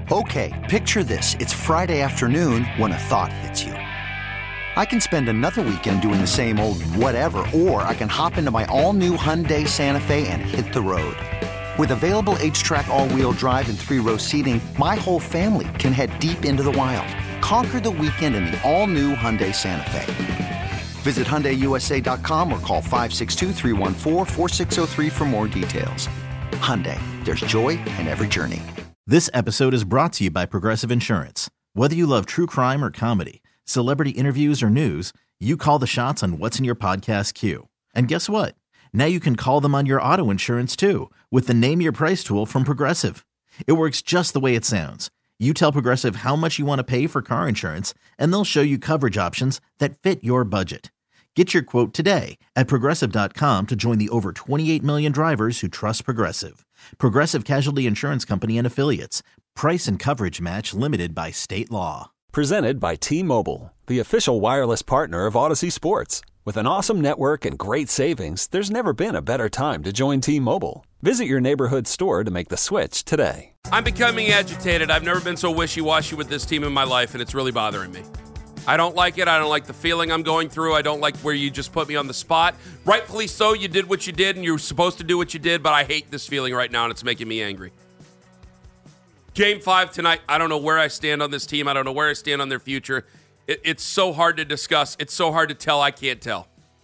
Okay, picture this. It's Friday afternoon when a thought hits you. I can spend another weekend doing the same old whatever, or I can hop into my all-new Hyundai Santa Fe and hit the road. With available H-Track all-wheel drive and 3-row seating, my whole family can head deep into the wild. Conquer the weekend in the all-new Hyundai Santa Fe. Visit HyundaiUSA.com or call 562-314-4603 for more details. Hyundai, there's joy in every journey. This episode is brought to you by Progressive Insurance. Whether you love true crime or comedy, celebrity interviews or news, you call the shots on what's in your podcast queue. And guess what? Now you can call them on your auto insurance too with the Name Your Price tool from Progressive. It works just the way it sounds. You tell Progressive how much you want to pay for car insurance, and they'll show you coverage options that fit your budget. Get your quote today at Progressive.com to join the over 28 million drivers who trust Progressive. Progressive Casualty Insurance Company and Affiliates. Price and coverage match limited by state law. Presented by T-Mobile, the official wireless partner of Odyssey Sports. With an awesome network and great savings, there's never been a better time to join T-Mobile. Visit your neighborhood store to make the switch today. I'm becoming agitated. I've never been so wishy-washy with this team in my life, and it's really bothering me. I don't like it. I don't like the feeling I'm going through. I don't like where you just put me on the spot. Rightfully so, you did what you did, and you were supposed to do what you did, but I hate this feeling right now, and it's making me angry. Game 5 tonight, I don't know where I stand on this team. I don't know where I stand on their future. It's so hard to discuss. It's so hard to tell. I can't tell.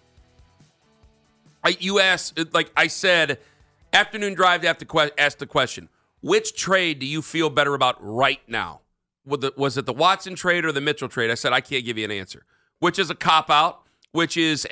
You asked, like I said, afternoon drive to have to ask the question, which trade do you feel better about right now? Was it the Watson trade or the Mitchell trade? I said I can't give you an answer, which is a cop-out, which is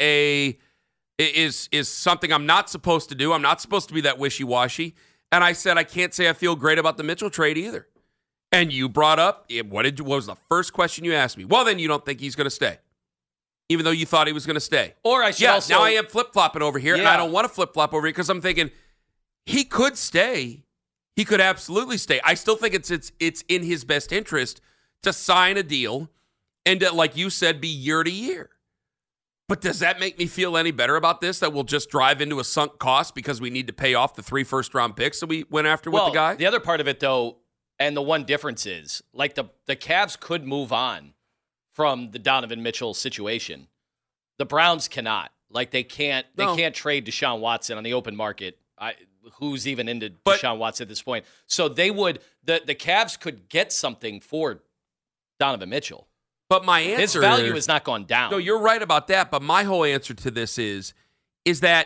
something I'm not supposed to do. I'm not supposed to be that wishy-washy. And I said I can't say I feel great about the Mitchell trade either. And you brought up, what was the first question you asked me? Well, then you don't think he's going to stay, even though you thought he was going to stay. Or I should also... now I am flip-flopping over here, and I don't want to flip-flop over here because I'm thinking he could stay. He could absolutely stay. I still think it's in his best interest to sign a deal and to, like you said, be year to year. But does that make me feel any better about this, that we'll just drive into a sunk cost because we need to pay off the 3 first-round picks that we went after with the guy? The other part of it, though, and the one difference is, like the Cavs could move on from the Donovan Mitchell situation. The Browns cannot. Like they can't trade Deshaun Watson on the open market. Who's even into Deshaun Watson at this point? So they would the Cavs could get something for Donovan Mitchell. But my answer, his value has not gone down. No, you're right about that. But my whole answer to this is that,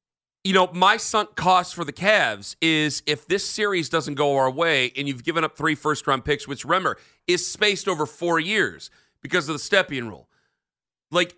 my sunk cost for the Cavs is if this series doesn't go our way and you've given up 3 first-round picks, which, remember, is spaced over 4 years because of the Stepien rule. Like,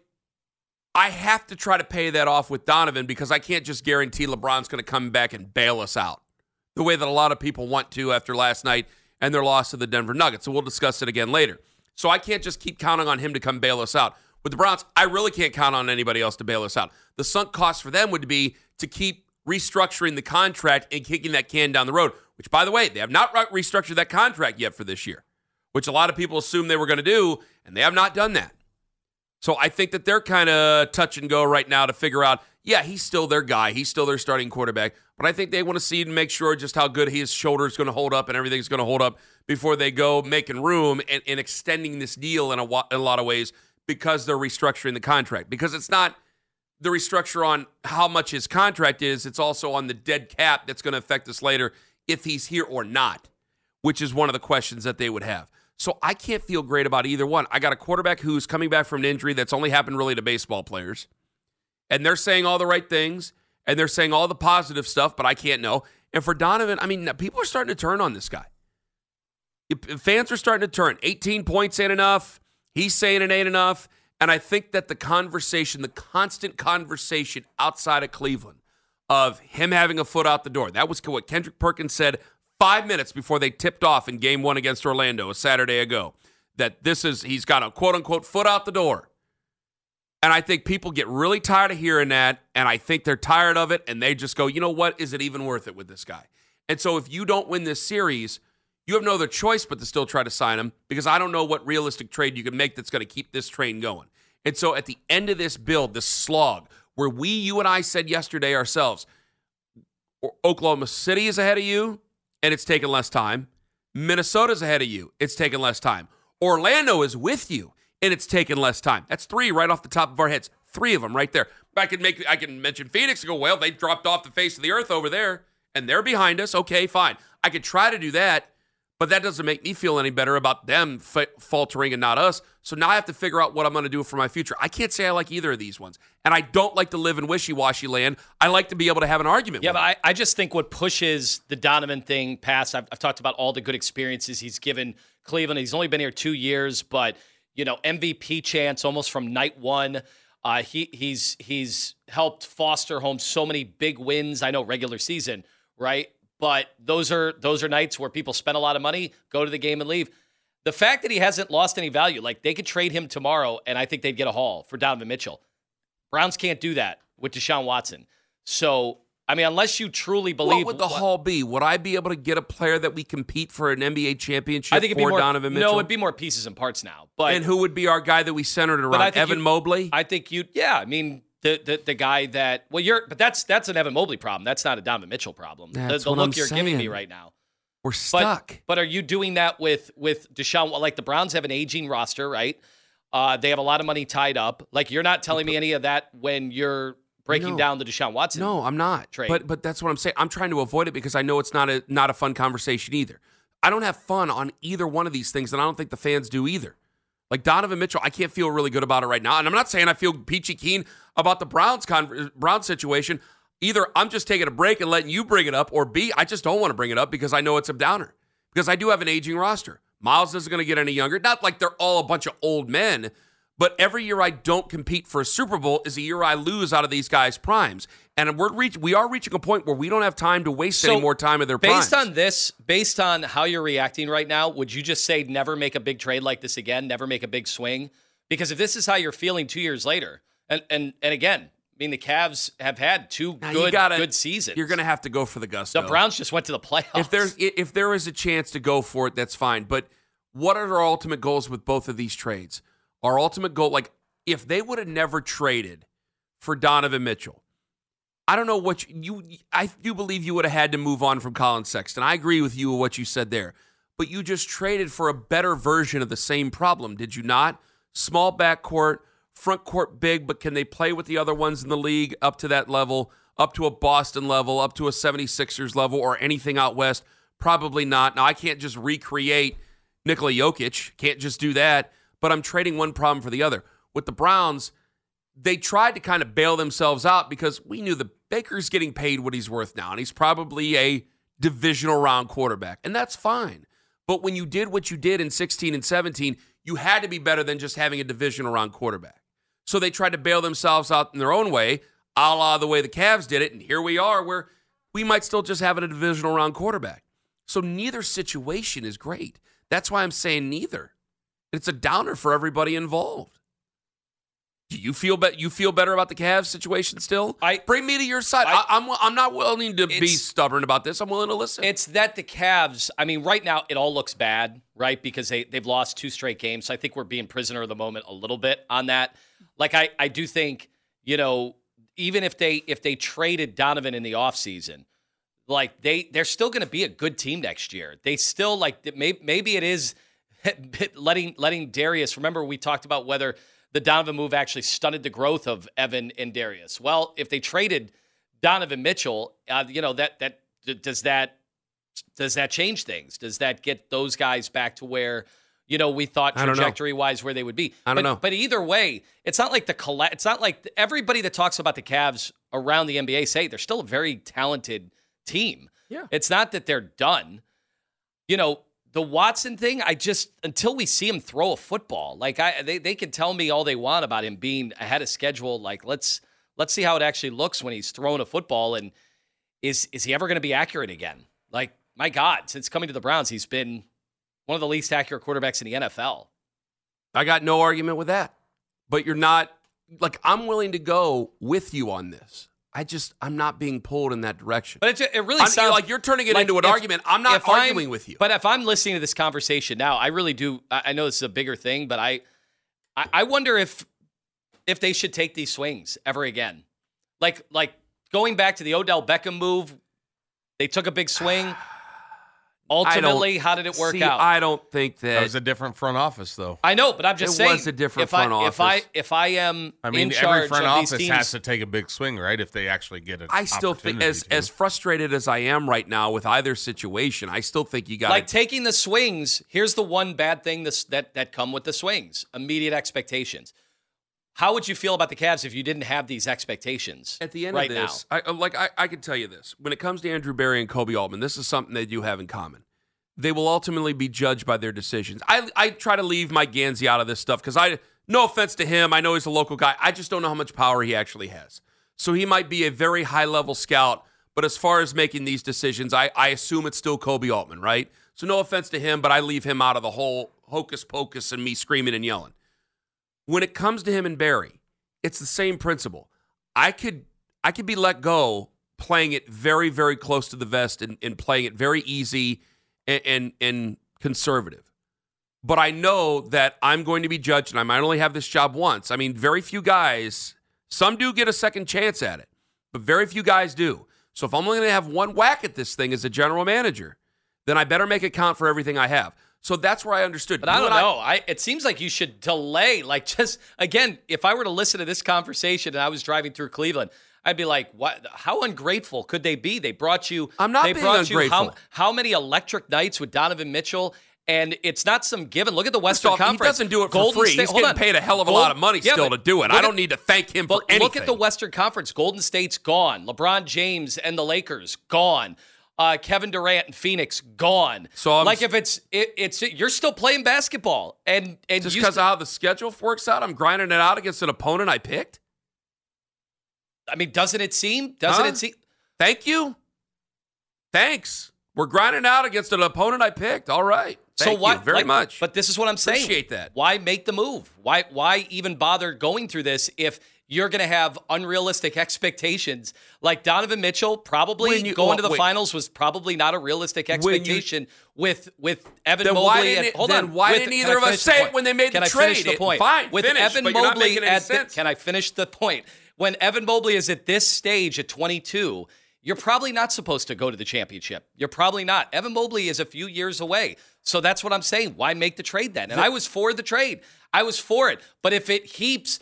I have to try to pay that off with Donovan because I can't just guarantee LeBron's going to come back and bail us out the way that a lot of people want to after last night and their loss to the Denver Nuggets. So we'll discuss it again later. So I can't just keep counting on him to come bail us out. With the Browns, I really can't count on anybody else to bail us out. The sunk cost for them would be to keep restructuring the contract and kicking that can down the road, which, by the way, they have not restructured that contract yet for this year, which a lot of people assumed they were going to do, and they have not done that. So I think that they're kind of touch and go right now to figure out, yeah, he's still their guy. He's still their starting quarterback. But I think they want to see and make sure just how good his shoulder is going to hold up and everything's going to hold up before they go making room and extending this deal in a lot of ways because they're restructuring the contract. Because it's not the restructure on how much his contract is. It's also on the dead cap that's going to affect us later if he's here or not, which is one of the questions that they would have. So I can't feel great about either one. I got a quarterback who's coming back from an injury that's only happened really to baseball players. And they're saying all the right things, and they're saying all the positive stuff, but I can't know. And for Donovan, I mean, people are starting to turn on this guy. Fans are starting to turn. 18 points ain't enough. He's saying it ain't enough. And I think that the constant conversation outside of Cleveland of him having a foot out the door, that was what Kendrick Perkins said 5 minutes before they tipped off in Game 1 against Orlando a Saturday ago, that he's got a quote-unquote foot out the door. And I think people get really tired of hearing that, and I think they're tired of it, and they just go, you know what, is it even worth it with this guy? And so if you don't win this series, you have no other choice but to still try to sign him, because I don't know what realistic trade you can make that's going to keep this train going. And so at the end of this build, this slog, where you and I said yesterday ourselves, Oklahoma City is ahead of you, and it's taken less time. Minnesota's ahead of you. It's taken less time. Orlando is with you, and it's taken less time. That's 3 right off the top of our heads. 3 of them right there. I can mention Phoenix and go, well, they dropped off the face of the earth over there, and they're behind us. Okay, fine. I could try to do that, but that doesn't make me feel any better about them faltering and not us. So now I have to figure out what I'm going to do for my future. I can't say I like either of these ones. And I don't like to live in wishy-washy land. I like to be able to have an argument with but I just think what pushes the Donovan thing past, I've talked about all the good experiences he's given Cleveland. He's only been here 2 years, but, MVP chance almost from night one. He's helped foster home so many big wins. I know regular season, right? But those are nights where people spend a lot of money, go to the game and leave. The fact that he hasn't lost any value, like they could trade him tomorrow, and I think they'd get a haul for Donovan Mitchell. Browns can't do that with Deshaun Watson. So, I mean, unless you truly believe... What would the haul be? Would I be able to get a player that we compete for an NBA championship Donovan Mitchell? No, it'd be more pieces and parts now. But and who would be our guy that we centered around? Evan Mobley? I think the guy that... But that's an Evan Mobley problem. That's not a Donovan Mitchell problem. That's the what look I'm you're saying. giving me right now. We're stuck. But are you doing that with Deshaun? Like the Browns have an aging roster, right? They have a lot of money tied up. Like you're not telling me any of that when you're breaking down the Deshaun Watson. No, I'm not. Trade. But that's what I'm saying. I'm trying to avoid it because I know it's not a fun conversation either. I don't have fun on either one of these things, and I don't think the fans do either. Like Donovan Mitchell, I can't feel really good about it right now. And I'm not saying I feel peachy keen about the Browns situation. Either I'm just taking a break and letting you bring it up, or B, I just don't want to bring it up because I know it's a downer. Because I do have an aging roster. Miles isn't going to get any younger. Not like they're all a bunch of old men, but every year I don't compete for a Super Bowl is a year I lose out of these guys' primes. And we are reaching a point where we don't have time to waste any more time of their primes. Based on how you're reacting right now, would you just say never make a big trade like this again, never make a big swing? Because if this is how you're feeling 2 years later, and again, I mean, the Cavs have had two good seasons. You're going to have to go for the gusto. The Browns just went to the playoffs. If there is a chance to go for it, that's fine. But what are our ultimate goals with both of these trades? Our ultimate goal, like if they would have never traded for Donovan Mitchell, I don't know I do believe you would have had to move on from Colin Sexton. I agree with you with what you said there. But you just traded for a better version of the same problem, did you not? Small backcourt, front court big, but can they play with the other ones in the league up to that level, up to a Boston level, up to a 76ers level, or anything out west? Probably not. Now, I can't just recreate Nikola Jokic. Can't just do that. But I'm trading one problem for the other. With the Browns, they tried to kind of bail themselves out because we knew the Baker's getting paid what he's worth now, and he's probably a divisional round quarterback, and that's fine. But when you did what you did in 16 and 17, you had to be better than just having a divisional round quarterback. So they tried to bail themselves out in their own way, a la the way the Cavs did it, and here we are where we might still just have a divisional round quarterback. So neither situation is great. That's why I'm saying neither. It's a downer for everybody involved. Do you feel better about the Cavs situation still? Bring me to your side. I'm not willing to be stubborn about this. I'm willing to listen. It's that the Cavs, I mean, right now it all looks bad, right? Because they've lost 2 straight games. So I think we're being prisoner of the moment a little bit on that. Like I do think, even if they traded Donovan in the offseason, like they're still going to be a good team next year. They still maybe it is letting Darius. Remember we talked about whether the Donovan move actually stunted the growth of Evan and Darius. Well, if they traded Donovan Mitchell, does that change things? Does that get those guys back to where we thought trajectory-wise where they would be? I don't know. But either way, it's not like it's not like everybody that talks about the Cavs around the NBA say they're still a very talented team. Yeah. It's not that they're done. The Watson thing, until we see him throw a football, they can tell me all they want about him being ahead of schedule. Like, let's see how it actually looks when he's throwing a football, and is he ever going to be accurate again? Like, my God, since coming to the Browns, he's been one of the least accurate quarterbacks in the NFL. I got no argument with that. But you're not, I'm willing to go with you on this. I'm not being pulled in that direction. But it really sounds like you're turning it into an argument. I'm not arguing with you. But if I'm listening to this conversation now, I really do. I know this is a bigger thing, but I wonder if they should take these swings ever again. Like going back to the Odell Beckham move, they took a big swing. Ultimately, how did it work out? I don't think that was a different front office, though. I know, but I'm just saying. It was a different front office. If I am in charge every front of office these teams, has to take a big swing, right? If they actually get it. I still think, as frustrated as I am right now with either situation, I still think you got taking the swings. Here's the one bad thing that come with the swings: immediate expectations. How would you feel about the Cavs if you didn't have these expectations? At the end of this, I can tell you this: when it comes to Andrew Berry and Kobe Altman, this is something they do have in common. They will ultimately be judged by their decisions. I try to leave Mike Gansey out of this stuff because no offense to him, I know he's a local guy. I just don't know how much power he actually has. So he might be a very high-level scout, but as far as making these decisions, I assume it's still Kobe Altman, right? So no offense to him, but I leave him out of the whole hocus pocus and me screaming and yelling. When it comes to him and Barry, it's the same principle. I could be let go playing it very, very close to the vest and playing it very easy and conservative. But I know that I'm going to be judged, and I might only have this job once. I mean, very few guys, some do get a second chance at it, but very few guys do. So if I'm only going to have one whack at this thing as a general manager, then I better make it count for everything I have. So that's where I understood. But I don't know. It seems like you should delay. Like, just, again, if I were to listen to this conversation and I was driving through Cleveland, I'd be like, "What? How ungrateful could they be? They brought you. I'm not being ungrateful. How many electric nights with Donovan Mitchell? And it's not some given. Look at the Western Conference. He doesn't do it for free. He's getting paid a hell of a lot of money still to do it. I don't need to thank him for anything. Look at the Western Conference. Golden State's gone. LeBron James and the Lakers gone. Kevin Durant and Phoenix gone. So if it's you're still playing basketball and just because of how the schedule works out, I'm grinding it out against an opponent I picked. I mean, doesn't it seem? Thank you. Thanks. We're grinding out against an opponent I picked. All right. Thank you very much. But this is what I'm saying. Appreciate that. Why make the move? Why even bother going through this if you're going to have unrealistic expectations? Like Donovan Mitchell going to the finals was probably not a realistic expectation with Evan Mobley. Why didn't either of us say it when they made the trade? Can I finish the point? Fine, with finish, Evan but you're not Mobley making any sense. Can I finish the point? When Evan Mobley is at this stage at 22, you're probably not supposed to go to the championship. You're probably not. Evan Mobley is a few years away. So that's what I'm saying. Why make the trade then? And I was for the trade. I was for it. But if it heaps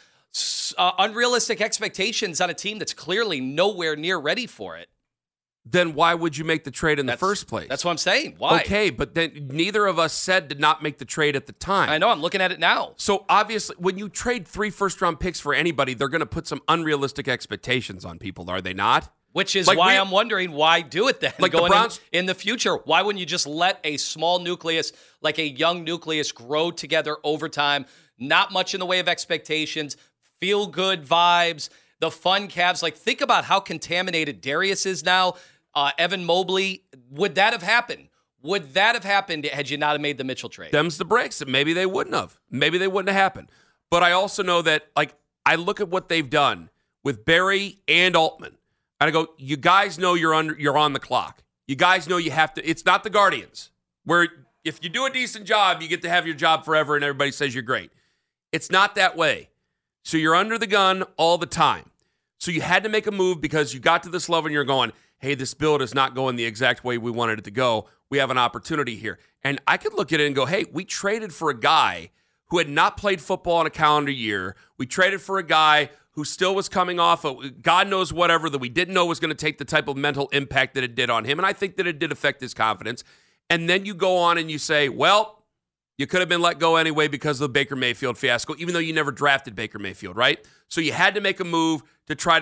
unrealistic expectations on a team that's clearly nowhere near ready for it, then why would you make the trade in the first place? That's what I'm saying. Why? Okay, but then neither of us said to not make the trade at the time. I know. I'm looking at it now. So obviously, when you trade 3 first-round picks for anybody, they're going to put some unrealistic expectations on people, are they not? Which is why I'm wondering, why do it then? Like going in the future, why wouldn't you just let a small nucleus, like a young nucleus, grow together over time? Not much in the way of expectations, feel good vibes, the fun Cavs. Like, think about how contaminated Darius is now. Evan Mobley, would that have happened? Would that have happened had you not have made the Mitchell trade? Them's the breaks. Maybe they wouldn't have. Maybe they wouldn't have happened. But I also know that, I look at what they've done with Barry and Altman. And I go, you guys know you're on the clock. You guys know you have to. It's not the Guardians, where if you do a decent job, you get to have your job forever and everybody says you're great. It's not that way. So you're under the gun all the time. So you had to make a move because you got to this level and you're going, hey, this build is not going the exact way we wanted it to go. We have an opportunity here. And I could look at it and go, hey, we traded for a guy who had not played football in a calendar year. We traded for a guy who still was coming off of God knows whatever that we didn't know was going to take the type of mental impact that it did on him. And I think that it did affect his confidence. And then you go on and you say, well, you could have been let go anyway because of the Baker Mayfield fiasco, even though you never drafted Baker Mayfield, right? So you had to make a move to try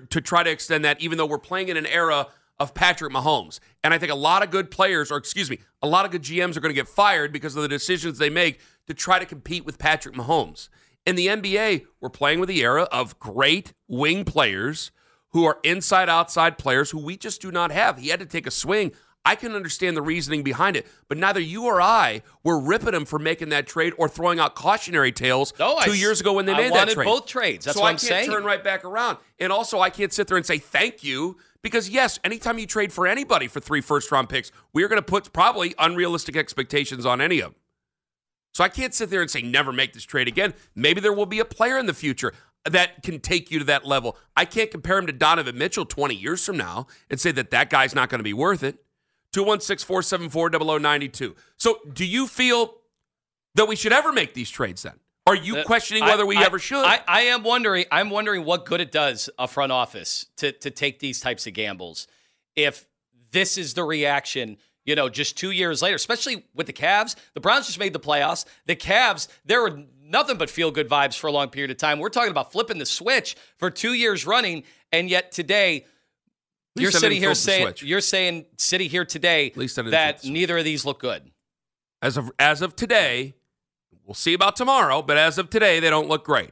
to extend that, even though we're playing in an era of Patrick Mahomes. And I think a lot of good players, a lot of good GMs are going to get fired because of the decisions they make to try to compete with Patrick Mahomes. In the NBA, we're playing with the era of great wing players who are inside-outside players who we just do not have. He had to take a swing. I can understand the reasoning behind it, but neither you or I were ripping him for making that trade or throwing out cautionary tales 2 years ago when they made that trade. I wanted both trades. That's what I'm saying. So I can't turn right back around. And also, I can't sit there and say thank you because, yes, anytime you trade for anybody for 3 first-round picks, we are going to put probably unrealistic expectations on any of them. So I can't sit there and say never make this trade again. Maybe there will be a player in the future that can take you to that level. I can't compare him to Donovan Mitchell 20 years from now and say that guy's not going to be worth it. 216-474-0092. So do you feel that we should ever make these trades then? Are you questioning whether we ever should? I am wondering. I'm wondering what good it does a front office to take these types of gambles. If this is the reaction, just 2 years later, especially with the Cavs. The Browns just made the playoffs. The Cavs, there were nothing but feel-good vibes for a long period of time. We're talking about flipping the switch for 2 years running, and yet today, you're sitting here saying today that neither of these look good. As of today, we'll see about tomorrow, but as of today, they don't look great.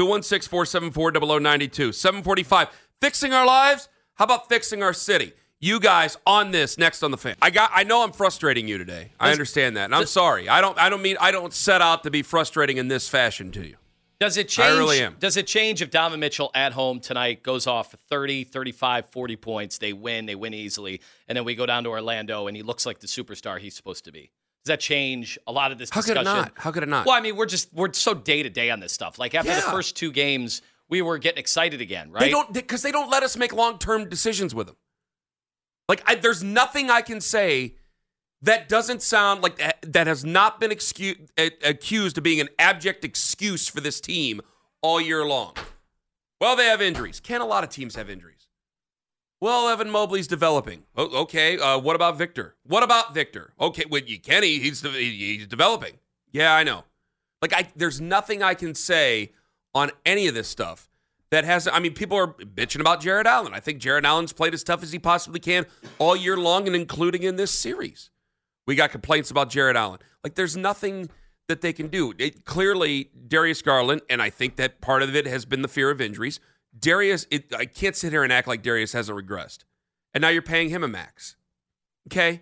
216-474-0092. 745. Fixing our lives? How about fixing our city? You guys on this next on the Fan. I know I'm frustrating you today. I understand that, and I'm sorry. I don't set out to be frustrating in this fashion to you. Does it change? I really am. Does it change if Donovan Mitchell at home tonight goes off for 30, 35, 40 points? They win easily, and then we go down to Orlando and he looks like the superstar he's supposed to be. Does that change a lot of this discussion? How could it not? Well, I mean, we're so day to day on this stuff. Like after the first two games, we were getting excited again, right? Because they don't let us make long-term decisions with them. Like, there's nothing I can say that doesn't sound like that has not been accused of being an abject excuse for this team all year long. Well, they have injuries. Can a lot of teams have injuries? Well, Evan Mobley's developing. Oh, okay. What about Victor? Okay, well, Kenny, he's developing. Yeah, I know. Like, there's nothing I can say on any of this stuff that has, people are bitching about Jared Allen. I think Jared Allen's played as tough as he possibly can all year long and including in this series. We got complaints about Jared Allen. Like, there's nothing that they can do. Clearly, Darius Garland, and I think that part of it has been the fear of injuries. I can't sit here and act like Darius hasn't regressed. And now you're paying him a max. Okay?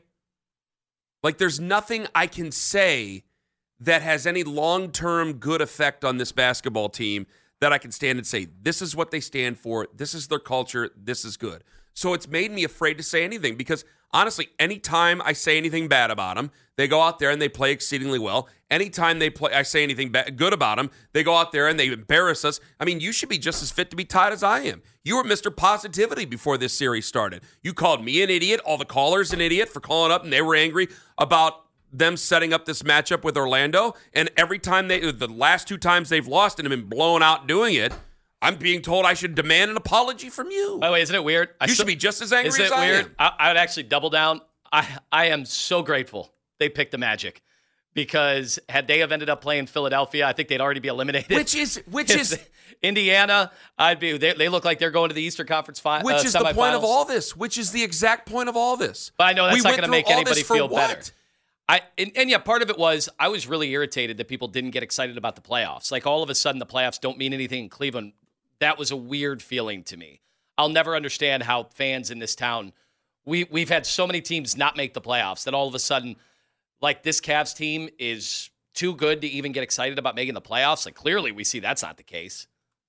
Like, there's nothing I can say that has any long-term good effect on this basketball team that I can stand and say, this is what they stand for, this is their culture, this is good. So it's made me afraid to say anything because, honestly, anytime I say anything bad about them, they go out there and they play exceedingly well. Anytime I say anything good about them, they go out there and they embarrass us. You should be just as fit to be tied as I am. You were Mr. Positivity before this series started. You called me an idiot, all the callers an idiot for calling up, and they were angry about them setting up this matchup with Orlando, and every time the last two times they've lost and have been blown out doing it, I'm being told I should demand an apology from you. By the way, isn't it weird? You should be just as angry as I am. I would actually double down. I am so grateful they picked the Magic because had they have ended up playing Philadelphia, I think they'd already be eliminated. Which is Indiana. They look like they're going to the Eastern Conference final. Which is the point of all this. Which is the exact point of all this. But I know that's not going to make anybody feel better. Part of it was I was really irritated that people didn't get excited about the playoffs. Like all of a sudden the playoffs don't mean anything in Cleveland. That was a weird feeling to me. I'll never understand how fans in this town, we've had so many teams not make the playoffs that all of a sudden, like this Cavs team is too good to even get excited about making the playoffs. Like clearly we see that's not the case.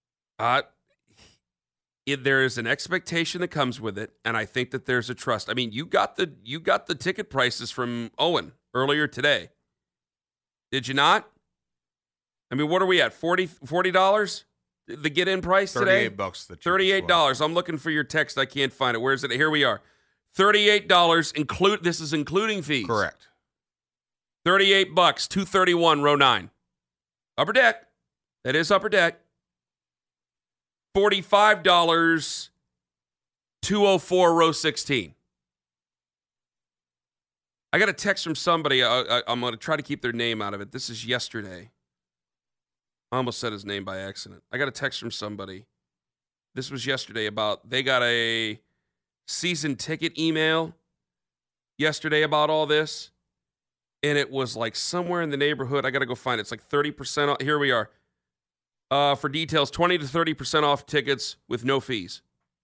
There is an expectation that comes with it, and I think that there's a trust. You got the ticket prices from Owen earlier today. Did you not? What are we at? $40? The get-in price today? $38. $38. I'm looking for your text. I can't find it. Where is it? Here we are. $38. This is including fees. Correct. $38. 231 row 9. Upper deck. That is upper deck. $45. 204 row 16. I got a text from somebody. I'm going to try to keep their name out of it. This is yesterday. I almost said his name by accident. I got a text from somebody. This was yesterday about they got a season ticket email yesterday about all this. And it was like somewhere in the neighborhood. I got to go find it. It's like 30% off. Here we are. For details, 20 to 30% off tickets with no fees.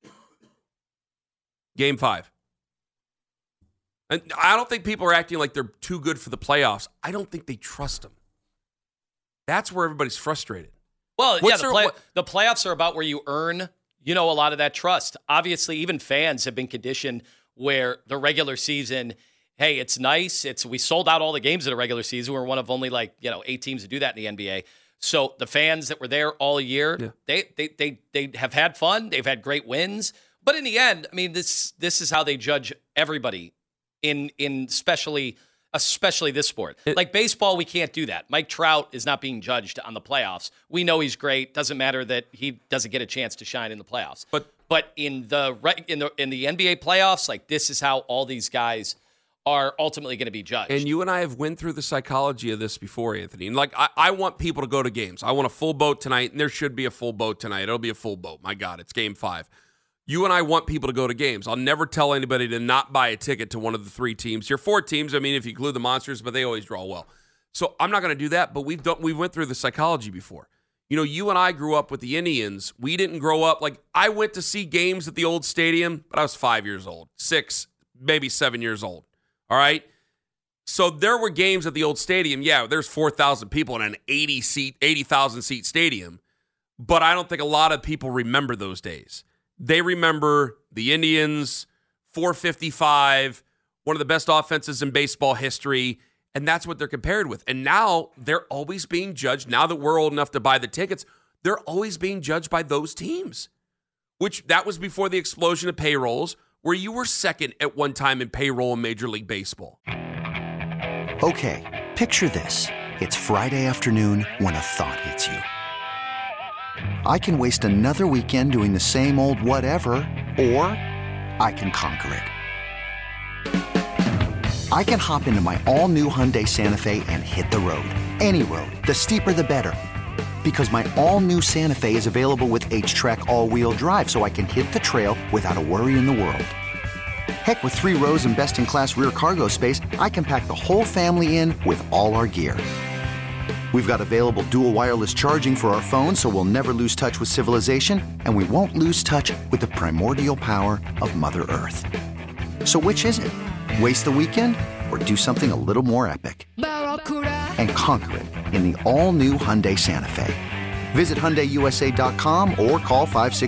Game 5. And I don't think people are acting like they're too good for the playoffs. I don't think they trust them. That's where everybody's frustrated. Well, the playoffs are about where you earn, a lot of that trust. Obviously, even fans have been conditioned where the regular season, hey, it's nice. We sold out all the games in the regular season. We're one of only 8 teams to do that in the NBA. So the fans that were there all year, they have had fun. They've had great wins. But in the end, this is how they judge everybody in especially this sport. Like baseball, we can't do that. Mike Trout is not being judged on the playoffs. We know he's great. Doesn't matter that he doesn't get a chance to shine in the playoffs. But in the NBA playoffs, like this is how all these guys are ultimately going to be judged. And you and I have went through the psychology of this before, Anthony. And like I want people to go to games. I want a full boat tonight, and there should be a full boat tonight. It'll be a full boat. My God, it's Game 5. You and I want people to go to games. I'll never tell anybody to not buy a ticket to one of the 3 teams. Your 4 teams, I mean, if you include the Monsters, but they always draw well. So I'm not going to do that, but we went through the psychology before. You know, you and I grew up with the Indians. We didn't grow up, like, I went to see games at the old stadium, but I was 5 years old, 6, maybe 7 years old. All right? So there were games at the old stadium. Yeah, there's 4,000 people in an 80,000 seat stadium, but I don't think a lot of people remember those days. They remember the Indians, 455, one of the best offenses in baseball history, and that's what they're compared with. And now they're always being judged. Now that we're old enough to buy the tickets, they're always being judged by those teams, which that was before the explosion of payrolls, where you were second at one time in payroll in Major League Baseball. Okay, picture this. It's Friday afternoon when a thought hits you. I can waste another weekend doing the same old whatever, or I can conquer it. I can hop into my all-new Hyundai Santa Fe and hit the road. Any road. The steeper, the better. Because my all-new Santa Fe is available with H-Track all-wheel drive, so I can hit the trail without a worry in the world. Heck, with 3 rows and best-in-class rear cargo space, I can pack the whole family in with all our gear. We've got available dual wireless charging for our phones, so we'll never lose touch with civilization, and we won't lose touch with the primordial power of Mother Earth. So which is it? Waste the weekend or do something a little more epic? And conquer it in the all-new Hyundai Santa Fe. Visit HyundaiUSA.com or call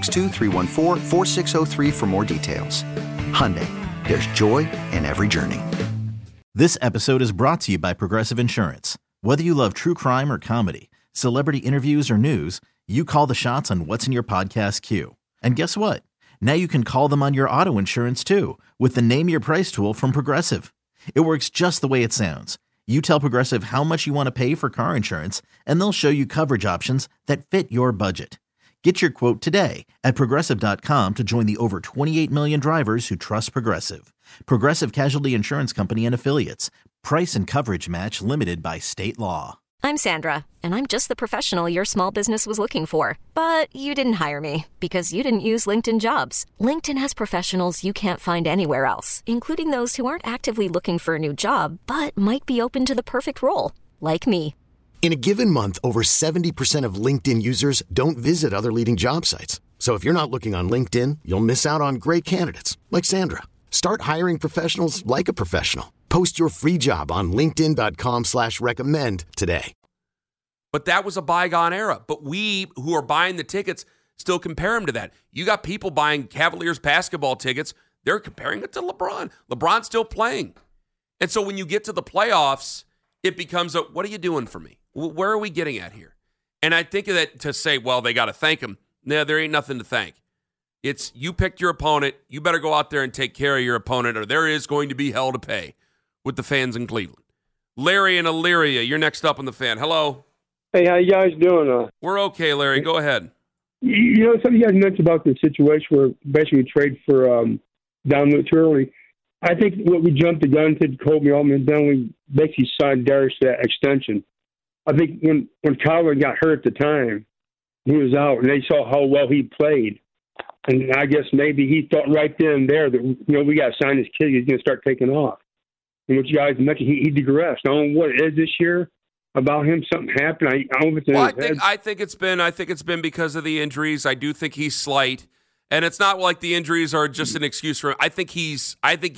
562-314-4603 for more details. Hyundai, there's joy in every journey. This episode is brought to you by Progressive Insurance. Whether you love true crime or comedy, celebrity interviews or news, you call the shots on what's in your podcast queue. And guess what? Now you can call them on your auto insurance too with the Name Your Price tool from Progressive. It works just the way it sounds. You tell Progressive how much you want to pay for car insurance, and they'll show you coverage options that fit your budget. Get your quote today at Progressive.com to join the over 28 million drivers who trust Progressive. Progressive Casualty Insurance Company and Affiliates. Price and coverage match limited by state law. I'm Sandra, and I'm just the professional your small business was looking for. But you didn't hire me because you didn't use LinkedIn Jobs. LinkedIn has professionals you can't find anywhere else, including those who aren't actively looking for a new job, but might be open to the perfect role, like me. In a given month, over 70% of LinkedIn users don't visit other leading job sites. So if you're not looking on LinkedIn, you'll miss out on great candidates like Sandra. Start hiring professionals like a professional. Post your free job on linkedin.com/recommend today. But that was a bygone era. But we who are buying the tickets still compare them to that. You got people buying Cavaliers basketball tickets. They're comparing it to LeBron. LeBron's still playing. And so when you get to the playoffs, it becomes what are you doing for me? Where are we getting at here? And I think of that to say, well, they got to thank him. No, there ain't nothing to thank. It's you picked your opponent. You better go out there and take care of your opponent, or there is going to be hell to pay with the fans in Cleveland. Larry and Elyria, you're next up on the Fan. Hello. Hey, how you guys doing? We're okay, Larry. Go ahead. You know, something you guys mentioned about the situation where basically we trade for Dominic too early. I think what we jumped the gun to Colby Altman, then we basically signed Darius to that extension. I think when Kyler got hurt at the time, he was out, and they saw how well he played. And I guess maybe he thought right then and there that, you know, we got to sign this kid. He's going to start taking off. And what you guys mentioned, he digressed. I don't know what it is this year about him. Something happened. I don't know if it's in his head. I think it's been because of the injuries. I do think he's slight, and it's not like the injuries are just an excuse for him. I think he's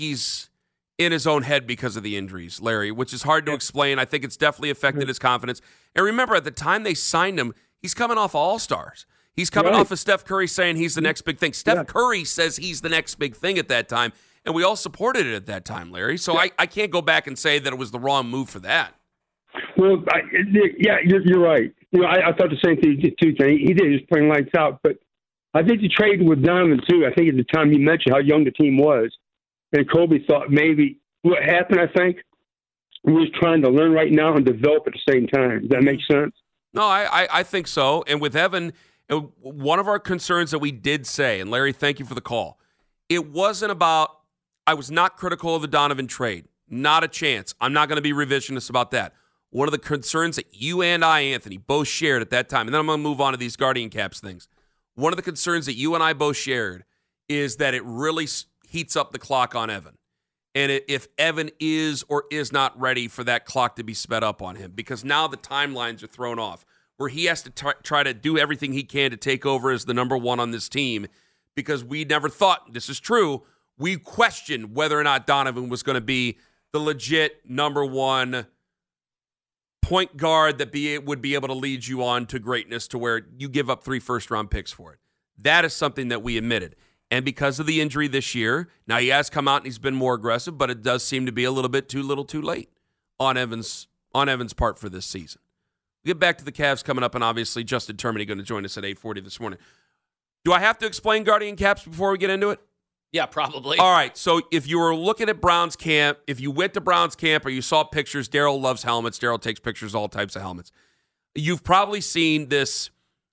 in his own head because of the injuries, Larry, which is hard to explain. I think it's definitely affected his confidence. And remember, at the time they signed him, he's coming off All-Stars. He's coming off of Steph Curry saying he's the next big thing. Steph Curry says he's the next big thing at that time, and we all supported it at that time, Larry. So I can't go back and say that it was the wrong move for that. Well, you're right. You know, I thought the same thing too. He did. He was playing lights out. But I think the trade with Donovan too. I think at the time he mentioned how young the team was, and Kobe thought maybe what happened, I think, we're just trying to learn right now and develop at the same time. Does that make sense? No, I think so. And with Evan, one of our concerns that we did say, and Larry, thank you for the call, it wasn't about, I was not critical of the Donovan trade. Not a chance. I'm not going to be revisionist about that. One of the concerns that you and I, Anthony, both shared at that time, and then I'm going to move on to these Guardian Caps things. One of the concerns that you and I both shared is that it really heats up the clock on Evan. And if Evan is or is not ready for that clock to be sped up on him, because now the timelines are thrown off, where he has to try to do everything he can to take over as the number one on this team, because we never thought, this is true, we questioned whether or not Donovan was going to be the legit number one point guard that would be able to lead you on to greatness, to where you give up 3 first-round picks for it. That is something that we admitted. And because of the injury this year, now he has come out and he's been more aggressive, but it does seem to be a little bit too little too late on Evan's part for this season. We'll get back to the Cavs coming up, and obviously Justin Termini going to join us at 8:40 this morning. Do I have to explain Guardian Caps before we get into it? Yeah, probably. All right, so if you were looking at Browns camp, if you went to Browns camp or you saw pictures, Daryl loves helmets. Daryl takes pictures of all types of helmets. You've probably seen this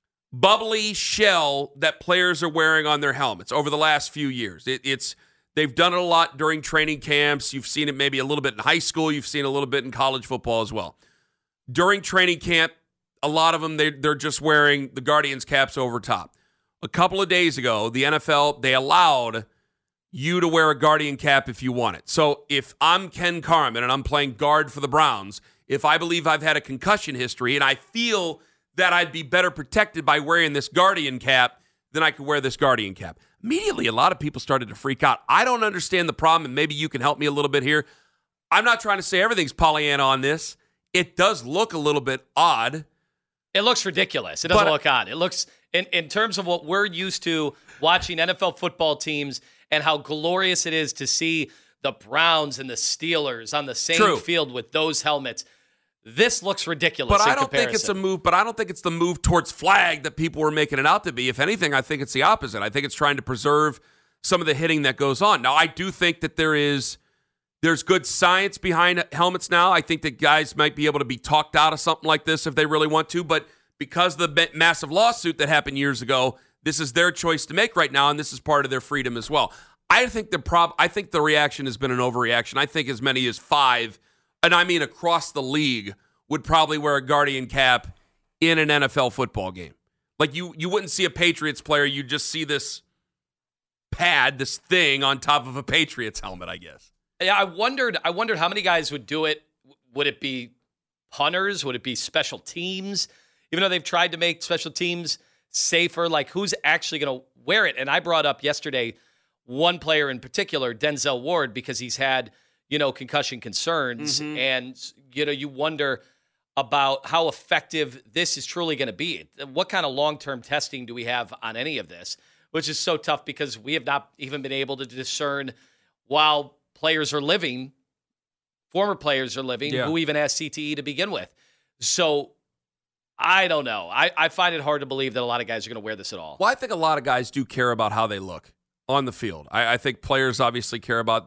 bubbly shell that players are wearing on their helmets over the last few years. They've done it a lot during training camps. You've seen it maybe a little bit in high school. You've seen it a little bit in college football as well. During training camp, a lot of them, they're just wearing the Guardians caps over top. A couple of days ago, the NFL, they allowed you to wear a Guardian cap if you want it. So if I'm Ken Carman and I'm playing guard for the Browns, if I believe I've had a concussion history and I feel that I'd be better protected by wearing this Guardian cap, then I could wear this Guardian cap. Immediately, a lot of people started to freak out. I don't understand the problem, and maybe you can help me a little bit here. I'm not trying to say everything's Pollyanna on this. It does look a little bit odd. It looks ridiculous. It doesn't look odd. It looks, in terms of what we're used to watching NFL football teams and how glorious it is to see the Browns and the Steelers on the same field with those helmets. This looks ridiculous. But I don't think it's a move. But I don't think it's the move towards flag that people were making it out to be. If anything, I think it's the opposite. I think it's trying to preserve some of the hitting that goes on. Now, I do think that there's good science behind helmets now. I think that guys might be able to be talked out of something like this if they really want to. But because of the massive lawsuit that happened years ago, this is their choice to make right now, and this is part of their freedom as well. I think the reaction has been an overreaction. I think as many as 5. And I mean across the league, would probably wear a Guardian cap in an NFL football game. Like you wouldn't see a Patriots player, you'd just see this pad, this thing on top of a Patriots helmet, I guess. Yeah, I wondered how many guys would do it. Would it be punters? Would it be special teams? Even though they've tried to make special teams safer, like who's actually going to wear it? And I brought up yesterday one player in particular, Denzel Ward, because he's had concussion concerns. Mm-hmm. And, you wonder about how effective this is truly going to be. What kind of long-term testing do we have on any of this? Which is so tough because we have not even been able to discern while players are living, former players are living, who even has CTE to begin with. So I don't know. I find it hard to believe that a lot of guys are going to wear this at all. Well, I think a lot of guys do care about how they look on the field. I think players obviously care about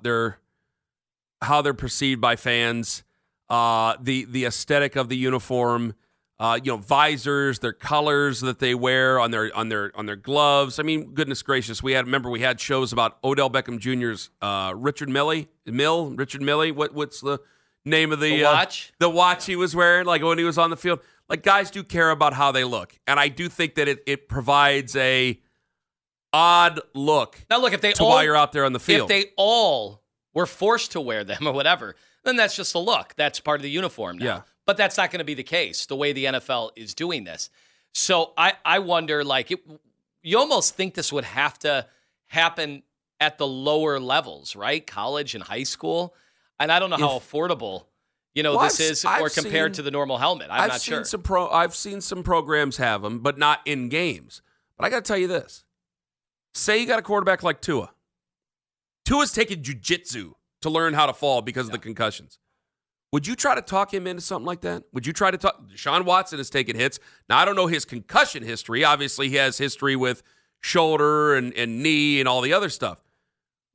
how they're perceived by fans, the aesthetic of the uniform, visors, their colors that they wear on their gloves. I mean, goodness gracious, we had shows about Odell Beckham Jr.'s Richard Mille. What's the name of the watch? The watch he was wearing, like when he was on the field. Like guys do care about how they look, and I do think that it provides a odd look. Now, look, while you're out there on the field, if they all were forced to wear them or whatever, then that's just a look. That's part of the uniform now. Yeah. But that's not going to be the case, the way the NFL is doing this. So I wonder, you almost think this would have to happen at the lower levels, right? College and high school. And I don't know how affordable, this is or compared to the normal helmet. I'm not sure. I've seen some programs have them, but not in games. But I got to tell you this. Say you got a quarterback like Tua. Tua's taking jiu-jitsu to learn how to fall because of the concussions. Would you try to talk him into something like that? Would you try to talk? Deshaun Watson has taken hits. Now, I don't know his concussion history. Obviously, he has history with shoulder and knee and all the other stuff.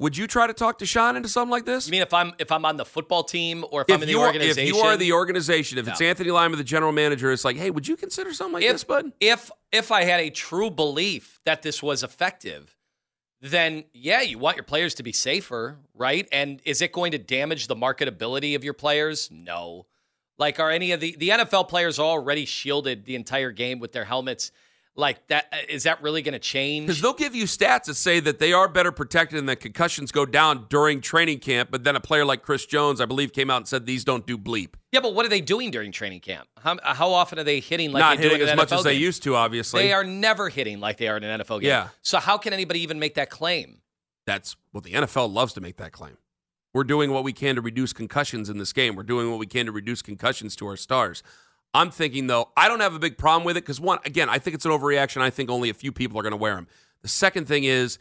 would you try to talk Deshaun into something like this? You mean if I'm on the football team or if I'm in the organization? If you are the organization, if it's Anthony Lima, the general manager, it's like, hey, would you consider something like this, bud? If I had a true belief that this was effective, then yeah, you want your players to be safer, right? And is it going to damage the marketability of your players? No. Like, are any of the NFL players already shielded the entire game with their helmets? Like, that is that really going to change? Because they'll give you stats that say that they are better protected and that concussions go down during training camp. But then a player like Chris Jones, I believe, came out and said these don't do bleep. Yeah, but what are they doing during training camp? How often are they hitting like not they do hitting in an as much NFL as they game? used to? Obviously, they are never hitting like they are in an NFL game. Yeah. So how can anybody even make that claim? That's well, the NFL loves to make that claim. We're doing what we can to reduce concussions in this game. We're doing what we can to reduce concussions to our stars. I'm thinking, though, I don't have a big problem with it because, one, again, I think it's an overreaction. I think only a few people are going to wear them. The second thing is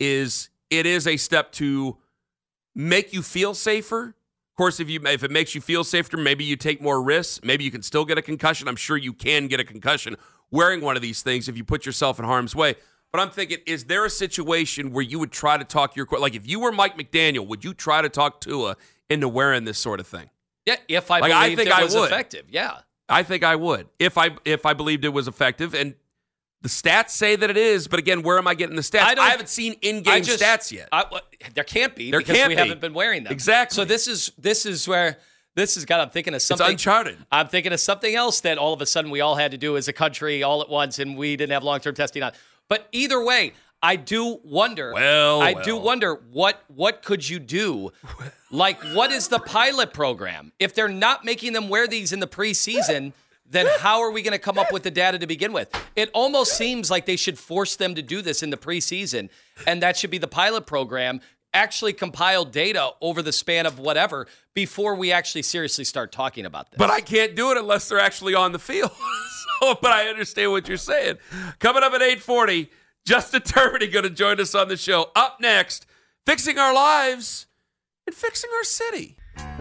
it is a step to make you feel safer. Of course, if it makes you feel safer, maybe you take more risks. Maybe you can still get a concussion. I'm sure you can get a concussion wearing one of these things if you put yourself in harm's way. But I'm thinking, is there a situation where you would try to talk like if you were Mike McDaniel, would you try to talk Tua into wearing this sort of thing? Yeah, if I believed it was effective, yeah. I think I would if I believed it was effective, and the stats say that it is. But again, where am I getting the stats? I haven't seen in-game stats yet. There can't be because we haven't been wearing them. Exactly. So this is where this has got. I'm thinking of something. It's uncharted. I'm thinking of something else that all of a sudden we all had to do as a country all at once, and we didn't have long-term testing on. But either way, I do wonder. I do wonder what could you do? Like, what is the pilot program? If they're not making them wear these in the preseason, then how are we going to come up with the data to begin with? It almost seems like they should force them to do this in the preseason, and that should be the pilot program. Actually compile data over the span of whatever before we actually seriously start talking about this. But I can't do it unless they're actually on the field. But I understand what you're saying. Coming up at 8:40, Justin Turbine going to join us on the show. Up next, fixing our lives and fixing our city.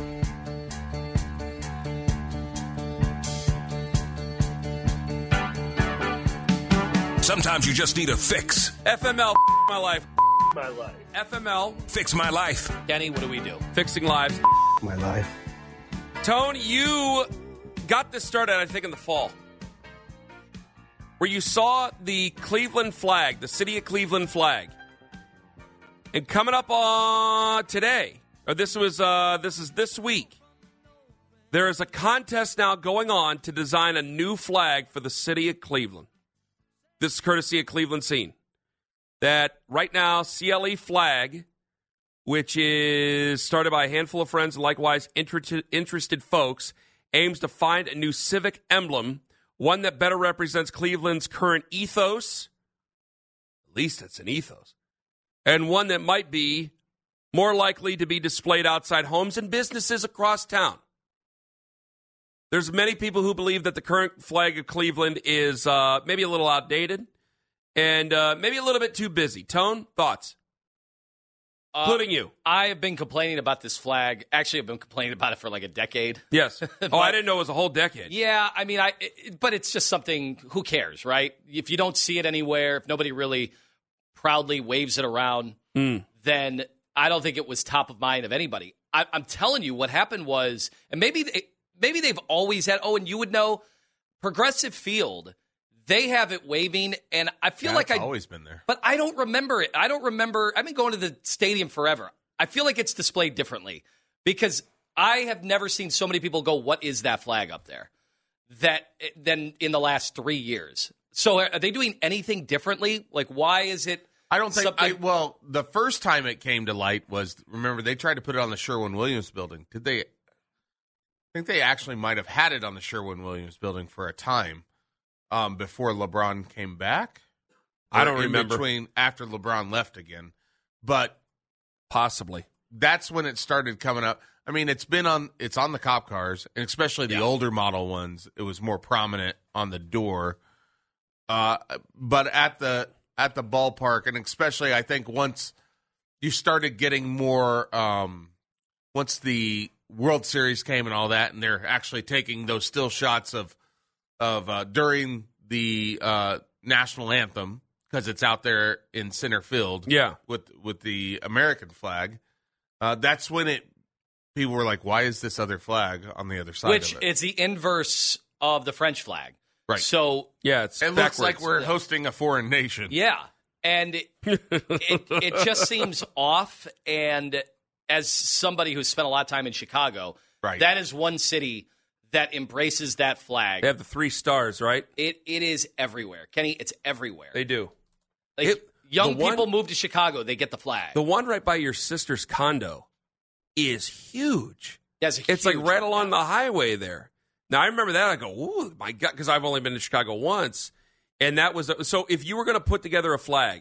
Sometimes you just need a fix. FML, my life. My life. FML. Fix my life. Kenny, what do we do? Fixing lives. My life. Tone, you got this started, I think, in the fall, where you saw the Cleveland flag, the city of Cleveland flag. And coming up on today, or this is this week, there is a contest now going on to design a new flag for the city of Cleveland. This is courtesy of Cleveland Scene. That right now, CLE Flag, which is started by a handful of friends and likewise interested folks, aims to find a new civic emblem, one that better represents Cleveland's current ethos, at least it's an ethos, and one that might be more likely to be displayed outside homes and businesses across town. There's many people who believe that the current flag of Cleveland is maybe a little outdated and maybe a little bit too busy. Tone, thoughts? Including you. I have been complaining about this flag. Actually, I've been complaining about it for like a decade. Yes. I didn't know it was a whole decade. Yeah, I mean, but it's just something, who cares, right? If you don't see it anywhere, if nobody really proudly waves it around, then I don't think it was top of mind of anybody. I'm telling you, what happened was, and maybe they've always had, and you would know, Progressive Field, they have it waving, and I feel like I've always been there. But I don't remember it. I've been going to the stadium forever. I feel like it's displayed differently because I have never seen so many people go, what is that flag up there? Than in the last 3 years. So are they doing anything differently? Like, why is it? I don't think. Well, the first time it came to light was, remember, they tried to put it on the Sherwin-Williams building. Did they? I think they actually might have had it on the Sherwin-Williams building for a time before LeBron came back. I don't remember. After LeBron left again, but possibly that's when it started coming up. I mean, it's on the cop cars, and especially the older model ones. It was more prominent on the door, but at the ballpark, and especially I think once you started getting more, once the World Series came and all that, and they're actually taking those still shots of during the national anthem, because it's out there in center field. Yeah. With the American flag. That's when people were like, why is this other flag on the other side Which of it? it's the inverse of the French flag. Right. So Yeah, it backwards. looks like we're hosting a foreign nation. yeah, and it just seems off. And as somebody who's spent a lot of time in Chicago, Right. that is one city that embraces that flag. They have the 3 stars, right? It is everywhere, Kenny. It's everywhere. They do. Like, young the one- people move to Chicago, they get the flag. The one right by your sister's condo is huge. That's a It's like huge right one, along yeah. the highway there. Now, I remember that. I go, ooh, my God, because I've only been to Chicago once. And that was, so if you were going to put together a flag,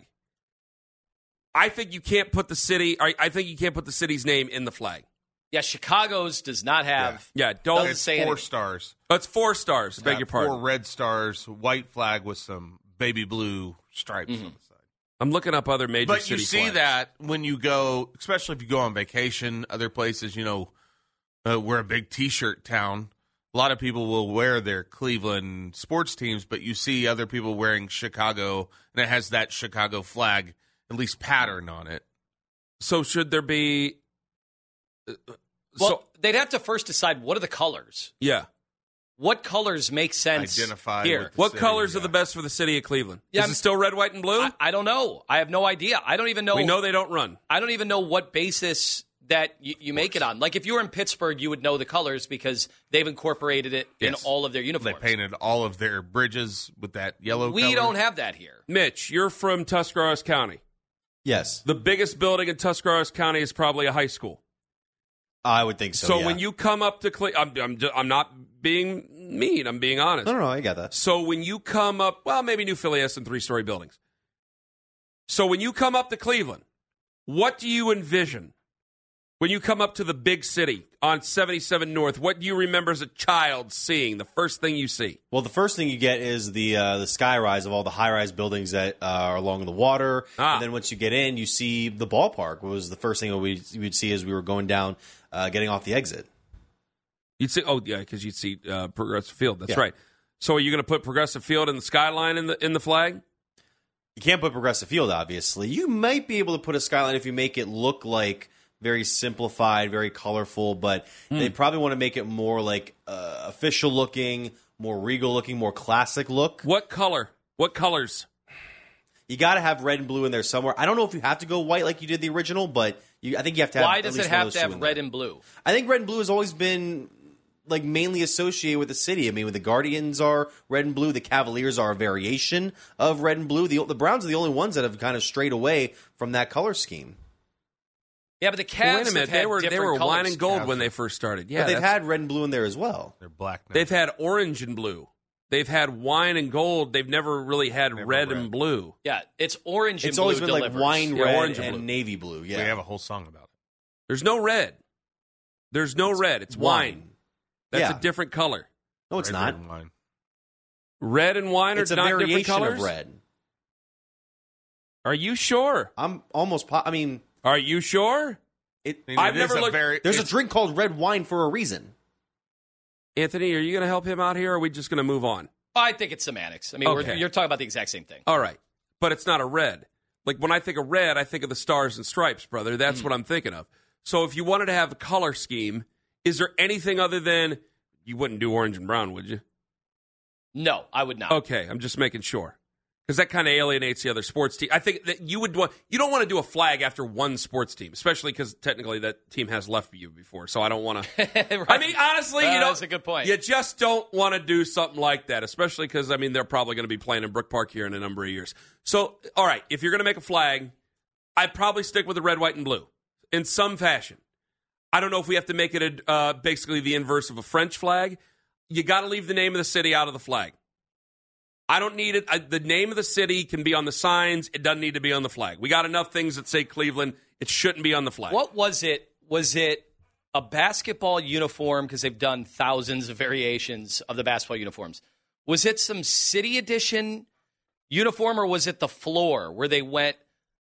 I think you can't put the city, I think you can't put the city's name in the flag. Yeah, Chicago's does not have. Yeah, don't. Doesn't It's say 4 anything. stars. It's 4 stars, beg your pardon. 4 red stars, white flag with some baby blue stripes on the side. I'm looking up other major But city you see flags. that when you go, especially if you go on vacation, other places, we're a big T-shirt town. A lot of people will wear their Cleveland sports teams, but you see other people wearing Chicago, and it has that Chicago flag, at least pattern on it. So should there be... Well, they'd have to first decide what are the colors. Yeah. What colors make sense Identify here? with the What city, colors are yeah. the best for the city of Cleveland? Yeah, Is it still red, white, and blue? I don't know. I have no idea. I don't even know. We know they don't run. I don't even know what basis that you make it on. Like if you were in Pittsburgh, you would know the colors because they've incorporated it in Yes. all of their They uniforms. painted all of their bridges with that yellow We color. don't have that here. Mitch, you're from Tuscarawas County. Yes, The biggest building in Tuscarawas County is probably a high school. I would think so. So yeah. when you come up to Cleveland, I'm not being mean. I'm being honest. no, I got that. So when you come up, well, maybe New Philly has some 3-story buildings. So when you come up to Cleveland, what do you envision? When you come up to the big city on 77 North, what do you remember as a child seeing? The first thing you see? Well, the first thing you get is the sky rise of all the high-rise buildings that are along the water. And then once you get in, you see the ballpark. What was the first thing that we'd see as we were going down, getting off the exit. You'd see, oh yeah, because you'd see Progressive Field. That's Yeah. right. So are you going to put Progressive Field in the skyline in the flag? You can't put Progressive Field, obviously. You might be able to put a skyline if you make it look like very simplified, very colorful, but they probably want to make it more like official looking, more regal looking, more classic look. What color? What colors? You got to have red and blue in there somewhere. I don't know if you have to go white like you did the original, but I think you have to have. Why at does least it one of have those to two have in red there. and blue? I think red and blue has always been like mainly associated with the city. I mean, with the Guardians are red and blue, the Cavaliers are a variation of red and blue. The Browns are the only ones that have kind of strayed away from that color scheme. Yeah, but the Cavs Wait a minute, have had they were different wine colors. and gold when they first started. Yeah, but they've that's- had red and blue in there as well. They're black now. They've had orange and blue. They've had wine and gold. They've never really had red and blue. Yeah, it's orange and It's blue always been delivers. like wine Yeah, red orange and, and blue. navy blue. Yeah, We have a whole song about it. There's no red. There's no red. It's wine. That's Yeah. a different color. No, it's Red, not. red, and wine. Red and wine are It's a not different variation colors. of red. Are you sure? I'm almost. I mean, Are you sure? I mean, I've it never is a looked- very- there's a it's- drink called red wine for a reason. Anthony, are you going to help him out here, or are we just going to move on? I think it's semantics. I mean, Okay. you're talking about the exact same thing. All right. But it's not a red. Like, when I think of red, I think of the stars and stripes, brother. That's what I'm thinking of. So if you wanted to have a color scheme, is there anything other than, you wouldn't do orange and brown, would you? No, I would not. Okay, I'm just making sure. Because that kind of alienates the other sports team. I think that you don't want to do a flag after one sports team, especially because technically that team has left you before. So I don't want to. Right. I mean, honestly, That's a good point. You just don't want to do something like that, especially because, I mean, they're probably going to be playing in Brook Park here in a number of years. So, all right, if you're going to make a flag, I'd probably stick with the red, white, and blue in some fashion. I don't know if we have to make it basically the inverse of a French flag. You got to leave the name of the city out of the flag. I don't need it. The name of the city can be on the signs. It doesn't need to be on the flag. We got enough things that say Cleveland. It shouldn't be on the flag. What was it? Was it a basketball uniform? Because they've done thousands of variations of the basketball uniforms. Was it some city edition uniform, or was it the floor where they went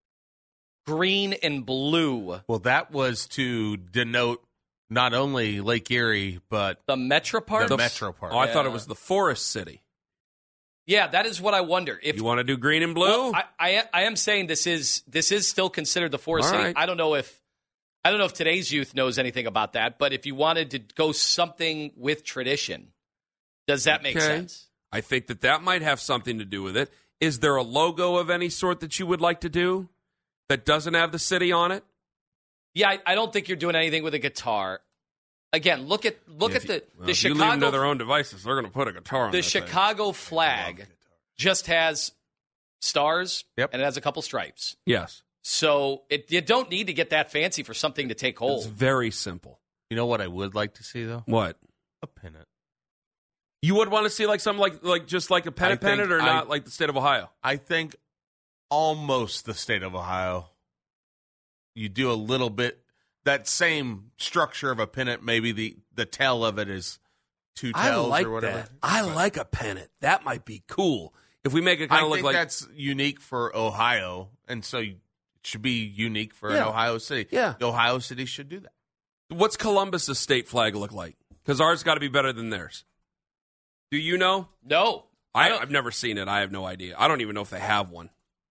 green and blue? Well, that was to denote not only Lake Erie, but The Metro part? the Metro part. Oh, I thought it Yeah. was the Forest City. Yeah, that is what I wonder. If you want to do green and blue, well, I am saying this is still considered the Forest City. Right. I don't know if today's youth knows anything about that, but if you wanted to go something with tradition, does that make sense? I think that might have something to do with it. Is there a logo of any sort that you would like to do that doesn't have the city on it? Yeah, I don't think you're doing anything with a guitar. Again, look at the Chicago. If you Chicago. leave them to their own devices, they're going to put a guitar on The that Chicago flag just has stars Yep. and it has a couple stripes. Yes. So you don't need to get that fancy for something to take hold. It's very simple. You know what I would like to see, though? What? A pennant. You would want to see like something like just like a pennant or not like the state of Ohio? I think almost the state of Ohio. You do a little bit, that same structure of a pennant, maybe the tail of it is two tails or whatever. That. I like a pennant. That might be cool. If we make it kind of look like... I think that's unique for Ohio, and so it should be unique for an Ohio city. Yeah. The Ohio city should do that. What's Columbus's state flag look like? Because ours got to be better than theirs. Do you know? No. I've never seen it. I have no idea. I don't even know if they have one.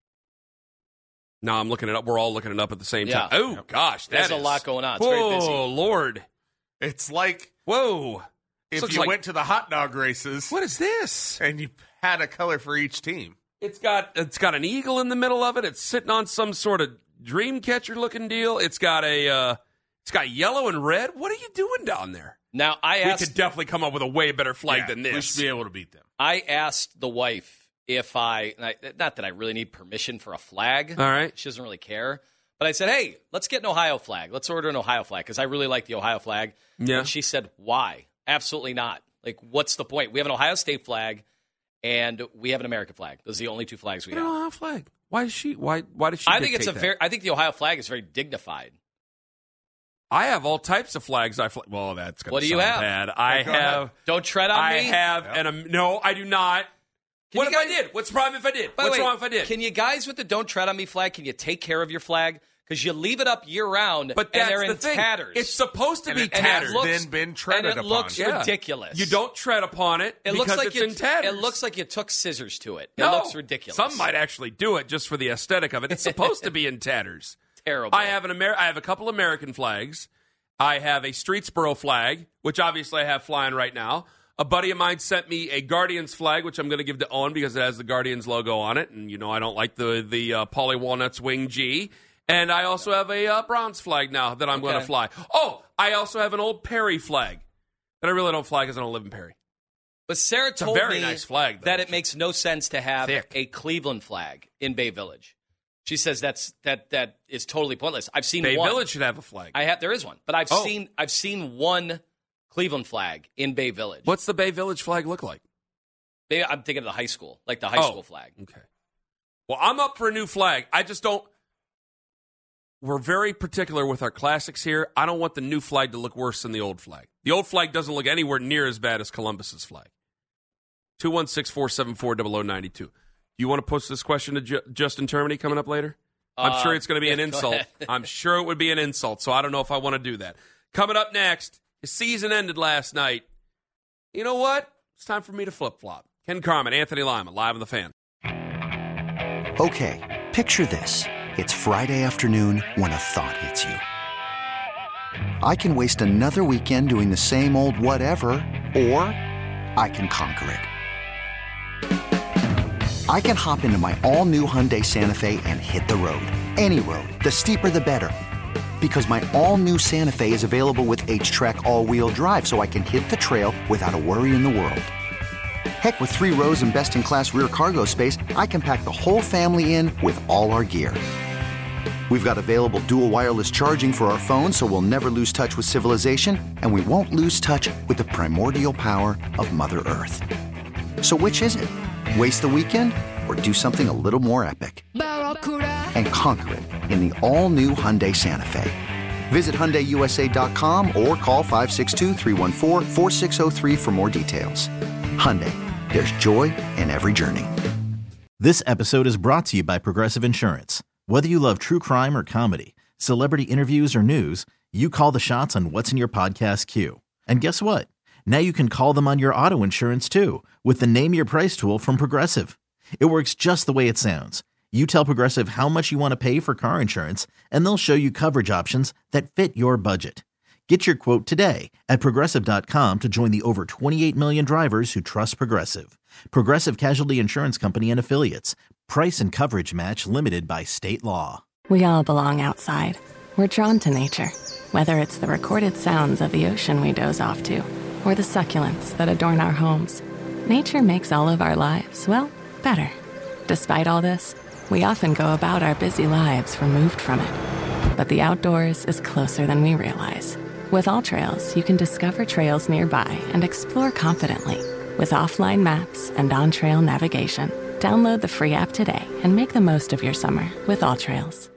No, I'm looking it up. We're all looking it up at the same time. Oh, gosh. There's a lot going on. It's whoa, very busy. Lord. It's like... Whoa. If you went to the hot dog races... What is this? And you had a color for each team. It's got an eagle in the middle of it. It's sitting on some sort of dream catcher looking deal. It's got yellow and red. What are you doing down there? Now, we could definitely come up with a way better flag than this. We should be able to beat them. I asked the wife if not that I really need permission for a flag. All right. She doesn't really care. But I said, hey, let's get an Ohio flag. Let's order an Ohio flag because I really like the Ohio flag. Yeah. And she said, why? Absolutely not. Like, what's the point? We have an Ohio State flag and we have an American flag. Those are the only two flags we have. An Ohio flag. Why does she? Why does she? I think I think the Ohio flag is very dignified. I have all types of flags. Well, that's going to sound bad. I have. Don't tread on me. I have, no, I do not. What if I did? What's the problem if I did? What's wrong if I did? Can you guys with the "Don't Tread on Me" flag? Can you take care of your flag? Because you leave it up year round, but and they're the in thing. Tatters. It's supposed to be tattered. Then been treaded upon. And it looks ridiculous. You don't tread upon it because it's in tatters. It looks like you took scissors to it. It No, looks ridiculous. Some might actually do it just for the aesthetic of it. It's supposed to be in tatters. Terrible. I have a couple American flags. I have a Streetsboro flag, which obviously I have flying right now. A buddy of mine sent me a Guardians flag, which I'm going to give to Owen because it has the Guardians logo on it. And, I don't like the Pauly Walnuts Wing G. And I also have a Browns flag now that I'm going to fly. Oh, I also have an old Perry flag that I really don't fly because I don't live in Perry. But Sarah told very me nice flag, though. that it makes no sense to have a Cleveland flag in Bay Village. She says that is totally pointless. I've seen Bay one. Village should have a flag. There is one, but I've seen one Cleveland flag in Bay Village. What's the Bay Village flag look like? I'm thinking of the high school, like the high school flag. Okay. Well, I'm up for a new flag. I just don't. We're very particular with our classics here. I don't want the new flag to look worse than the old flag. The old flag doesn't look anywhere near as bad as Columbus's flag. 216-474-0092. You want to post this question to Justin Termini coming up later? I'm sure it's going to be an insult. I'm sure it would be an insult, so I don't know if I want to do that. Coming up next, the season ended last night. You know what? It's time for me to flip-flop. Ken Carman, Anthony Lima, live on The Fan. Okay, picture this. It's Friday afternoon when a thought hits you. I can waste another weekend doing the same old whatever, or I can conquer it. I can hop into my all-new Hyundai Santa Fe and hit the road. Any road. The steeper, the better. Because my all-new Santa Fe is available with H-Track all-wheel drive, so I can hit the trail without a worry in the world. Heck, with 3 rows and best-in-class rear cargo space, I can pack the whole family in with all our gear. We've got available dual wireless charging for our phones, so we'll never lose touch with civilization, and we won't lose touch with the primordial power of Mother Earth. So which is it? Waste the weekend or do something a little more epic? And conquer it in the all-new Hyundai Santa Fe. Visit HyundaiUSA.com or call 562-314-4603 for more details. Hyundai, there's joy in every journey. This episode is brought to you by Progressive Insurance. Whether you love true crime or comedy, celebrity interviews or news, you call the shots on what's in your podcast queue. And guess what? Now you can call them on your auto insurance too with the Name Your Price tool from Progressive. It works just the way it sounds. You tell Progressive how much you want to pay for car insurance, and they'll show you coverage options that fit your budget. Get your quote today at Progressive.com to join the over 28 million drivers who trust Progressive. Progressive Casualty Insurance Company and Affiliates. Price and coverage match limited by state law. We all belong outside. We're drawn to nature, whether it's the recorded sounds of the ocean we doze off to, or the succulents that adorn our homes. Nature makes all of our lives, well, better. Despite all this, we often go about our busy lives removed from it. But the outdoors is closer than we realize. With AllTrails, you can discover trails nearby and explore confidently. With offline maps and on-trail navigation, download the free app today and make the most of your summer with AllTrails.